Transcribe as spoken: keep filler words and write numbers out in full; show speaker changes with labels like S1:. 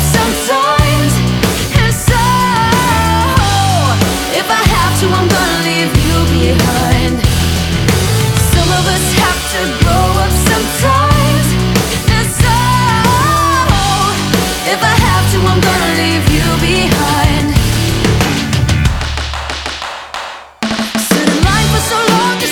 S1: up sometimes. And so, if I have to, I'm gonna leave you behind. Some of us have to grow up sometimes. And so, if I have to, I'm gonna leave you behind.